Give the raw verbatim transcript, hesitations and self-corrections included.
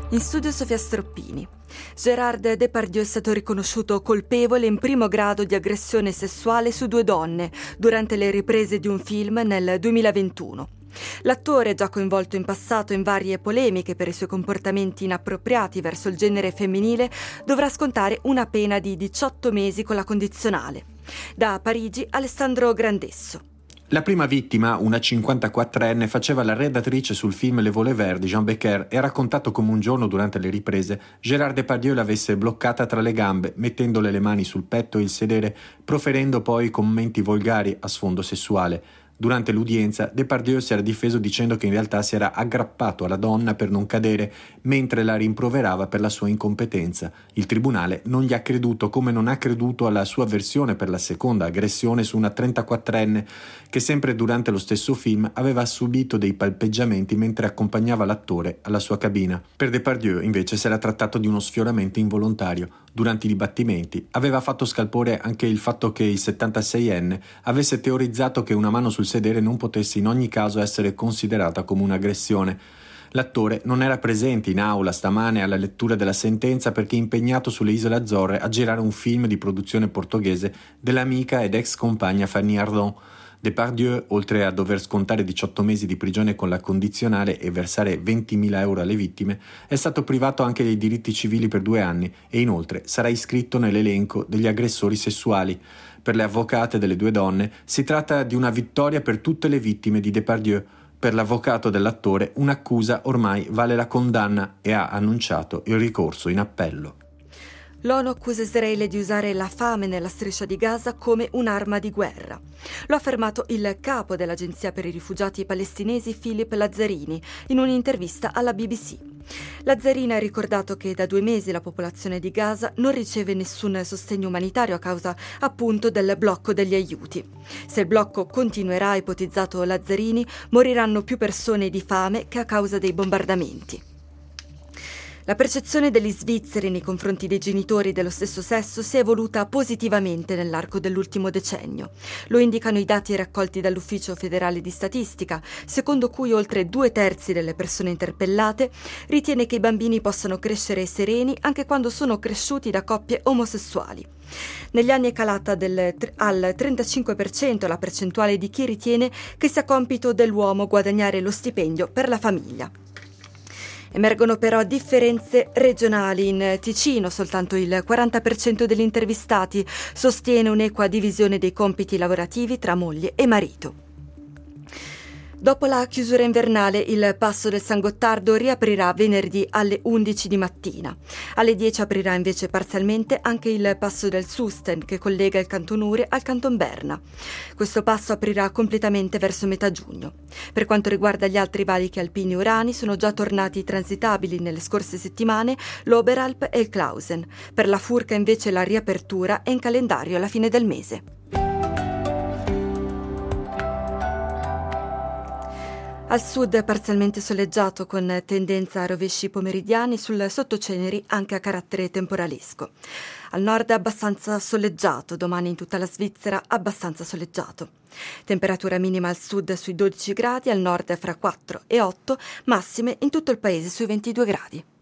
In studio Sofia Stroppini. Gérard Depardieu è stato riconosciuto colpevole in primo grado di aggressione sessuale su due donne durante le riprese di un film nel duemilaventuno. L'attore, già coinvolto in passato in varie polemiche per i suoi comportamenti inappropriati verso il genere femminile, dovrà scontare una pena di diciotto mesi con la condizionale. Da Parigi, Alessandro Grandesso. La prima vittima, una cinquantaquattrenne, faceva la redattrice sul film Le Volets Verts di Jean Becker e ha raccontato come un giorno durante le riprese Gérard Depardieu l'avesse bloccata tra le gambe, mettendole le mani sul petto e il sedere, proferendo poi commenti volgari a sfondo sessuale. Durante l'udienza, Depardieu si era difeso dicendo che in realtà si era aggrappato alla donna per non cadere, mentre la rimproverava per la sua incompetenza. Il tribunale non gli ha creduto, come non ha creduto alla sua versione per la seconda aggressione su una trentaquattrenne che sempre durante lo stesso film aveva subito dei palpeggiamenti mentre accompagnava l'attore alla sua cabina. Per Depardieu invece si era trattato di uno sfioramento involontario. Durante i dibattimenti aveva fatto scalpore anche il fatto che il settantaseienne avesse teorizzato che una mano sul sedere non potesse in ogni caso essere considerata come un'aggressione. L'attore non era presente in aula stamane alla lettura della sentenza perché impegnato sulle Isole Azzorre a girare un film di produzione portoghese dell'amica ed ex compagna Fanny Ardant. Depardieu, oltre a dover scontare diciotto mesi di prigione con la condizionale e versare ventimila euro alle vittime, è stato privato anche dei diritti civili per due anni e inoltre sarà iscritto nell'elenco degli aggressori sessuali. Per le avvocate delle due donne si tratta di una vittoria per tutte le vittime di Depardieu. Per l'avvocato dell'attore un'accusa ormai vale la condanna e ha annunciato il ricorso in appello. L'ONU accusa Israele di usare la fame nella striscia di Gaza come un'arma di guerra. Lo ha affermato il capo dell'Agenzia per i rifugiati palestinesi Philippe Lazzarini in un'intervista alla B B C. Lazzarini ha ricordato che da due mesi la popolazione di Gaza non riceve nessun sostegno umanitario a causa appunto del blocco degli aiuti. Se il blocco continuerà, ha ipotizzato Lazzarini, moriranno più persone di fame che a causa dei bombardamenti. La percezione degli svizzeri nei confronti dei genitori dello stesso sesso si è evoluta positivamente nell'arco dell'ultimo decennio. Lo indicano i dati raccolti dall'Ufficio federale di statistica, secondo cui oltre due terzi delle persone interpellate ritiene che i bambini possano crescere sereni anche quando sono cresciuti da coppie omosessuali. Negli anni è calata del, al trentacinque per cento la percentuale di chi ritiene che sia compito dell'uomo guadagnare lo stipendio per la famiglia. Emergono però differenze regionali. In Ticino soltanto il quaranta per cento degli intervistati sostiene un'equa divisione dei compiti lavorativi tra moglie e marito. Dopo la chiusura invernale, il Passo del San Gottardo riaprirà venerdì alle undici di mattina. Alle dieci aprirà invece parzialmente anche il Passo del Susten, che collega il Canton Uri al Canton Berna. Questo passo aprirà completamente verso metà giugno. Per quanto riguarda gli altri valichi alpini urani, sono già tornati transitabili nelle scorse settimane l'Oberalp e il Clausen. Per la Furka invece la riapertura è in calendario alla fine del mese. Al sud parzialmente soleggiato con tendenza a rovesci pomeridiani, sul sottoceneri anche a carattere temporalesco. Al nord abbastanza soleggiato, domani in tutta la Svizzera abbastanza soleggiato. Temperatura minima al sud sui dodici gradi, al nord fra quattro e otto, massime in tutto il paese sui ventidue gradi.